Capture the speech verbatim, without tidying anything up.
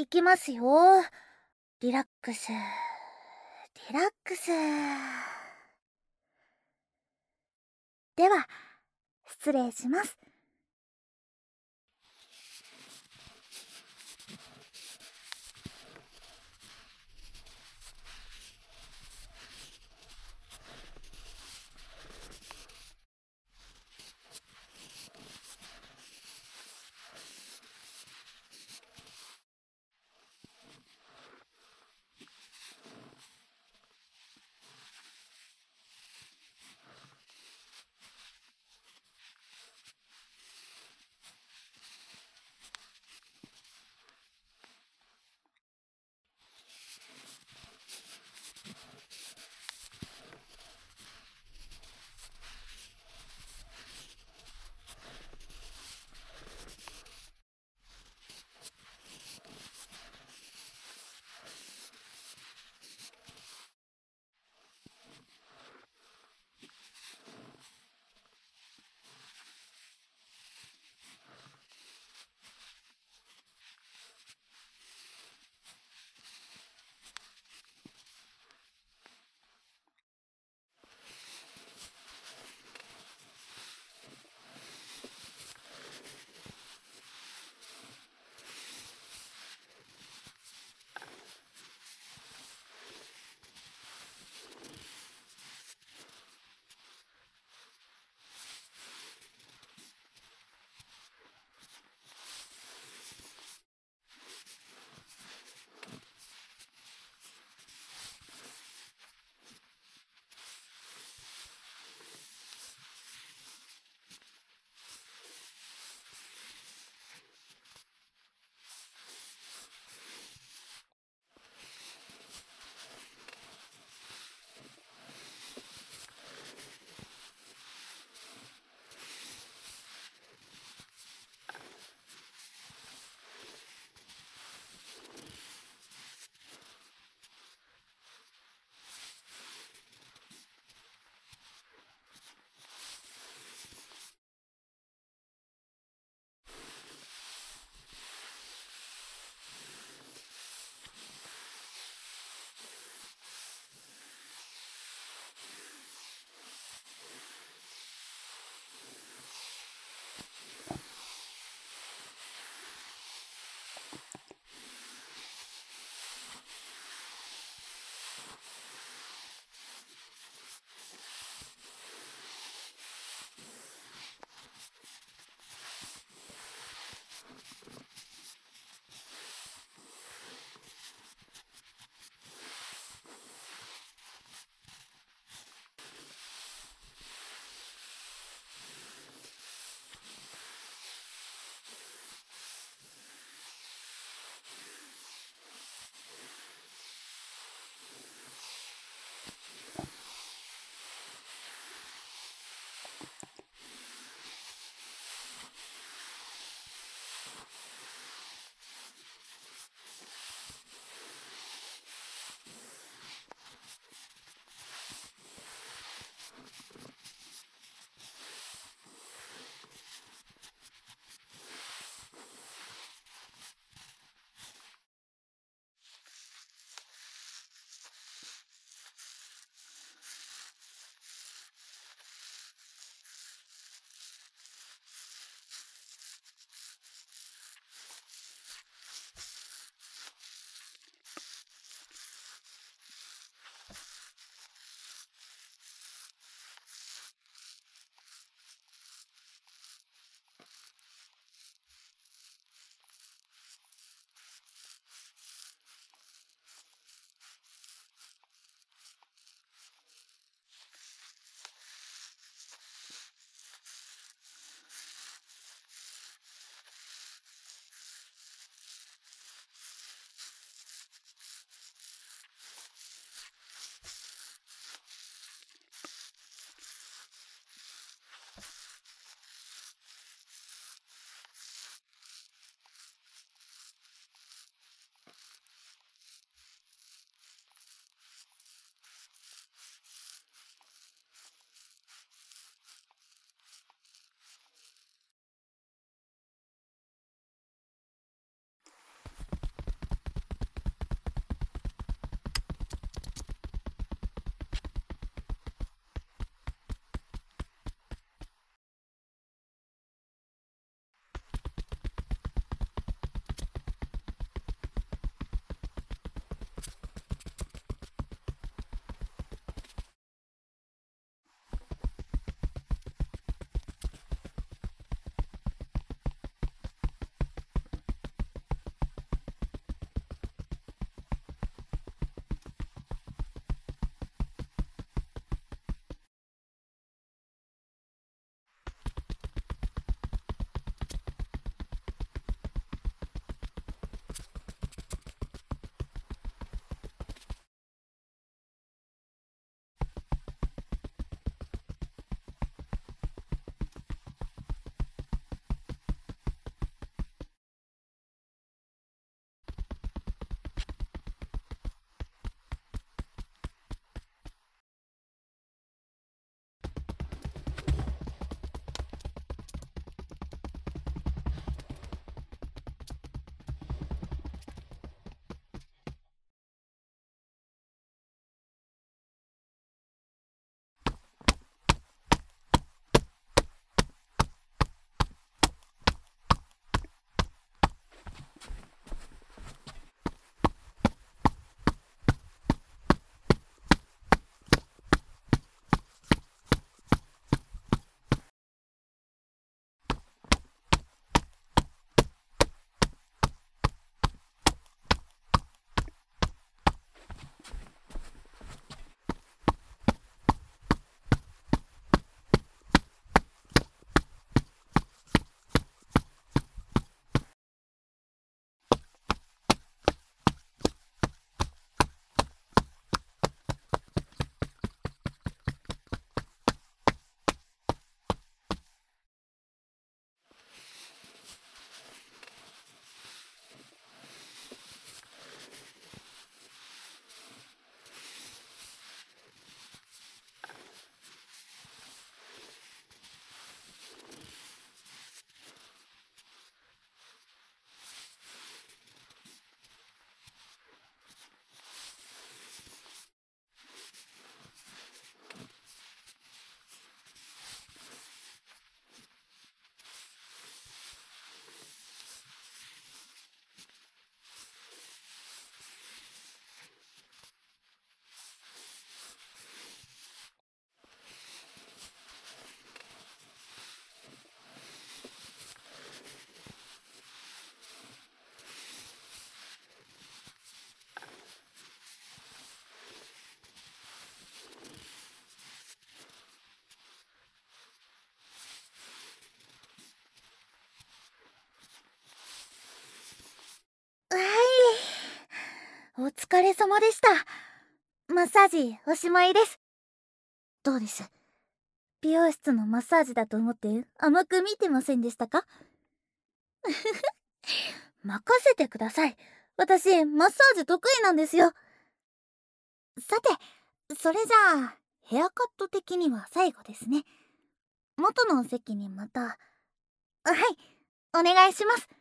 きますよ。リラックス、リラックス。では、失礼します。 疲れ様でした。マッサージおしまいです。どうです？美容室のマッサージだと思って甘く見てませんでしたか？任せてください。私、マッサージ得意なんですよ。さて、それじゃあ、ヘアカット的には最後ですね。元の席にまた。はい、お願いします。